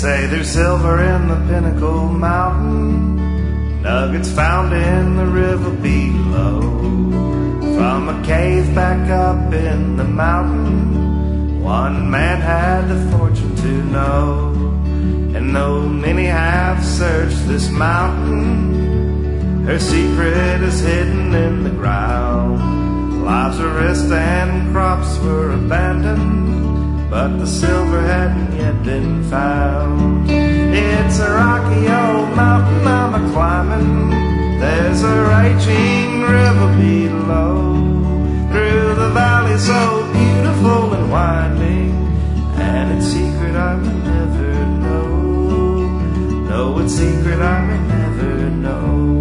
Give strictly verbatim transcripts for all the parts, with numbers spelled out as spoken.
say there's silver in the Pinnacle Mountain, nuggets found in the river below. From a cave back up in the mountain, one man had the fortune to know. And though many have searched this mountain, her secret is hidden in the ground. Lives were risked and crops were abandoned, but the silver hadn't yet been found. It's a rocky old mountain I'm a-climbing, there's a raging river below. Through the valley so beautiful and winding, and its secret I may never know. Know its secret I may never know.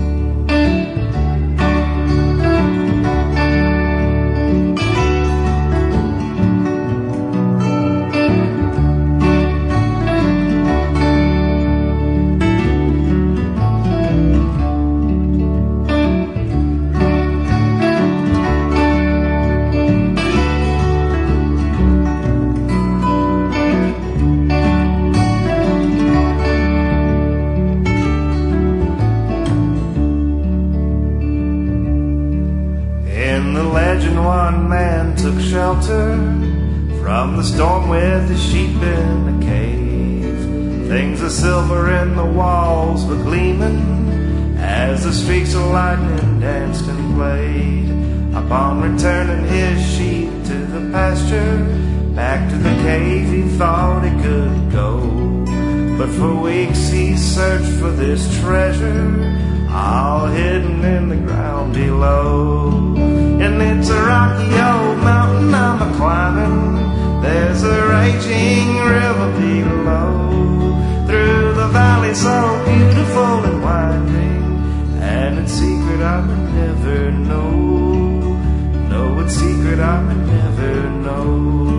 One man took shelter from the storm with his sheep in a cave. Things of silver in the walls were gleaming as the streaks of lightning danced and played. Upon returning his sheep to the pasture, back to the cave he thought he could go. But for weeks he searched for this treasure, all hidden in the ground below. And it's a rocky old mountain I'm a-climbing, there's a raging river below. Through the valley so beautiful and winding, and its secret I may never know. Know its secret I may never know.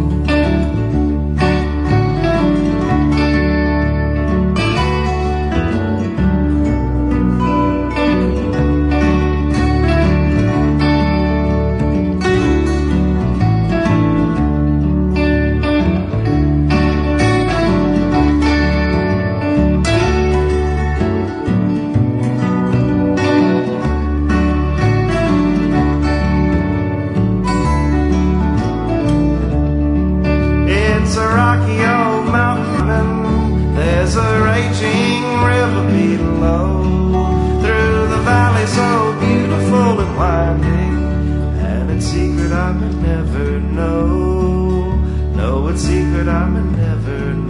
There's a raging river below. Through the valley so beautiful and winding, and its secret I may never know. Know its secret I may never know.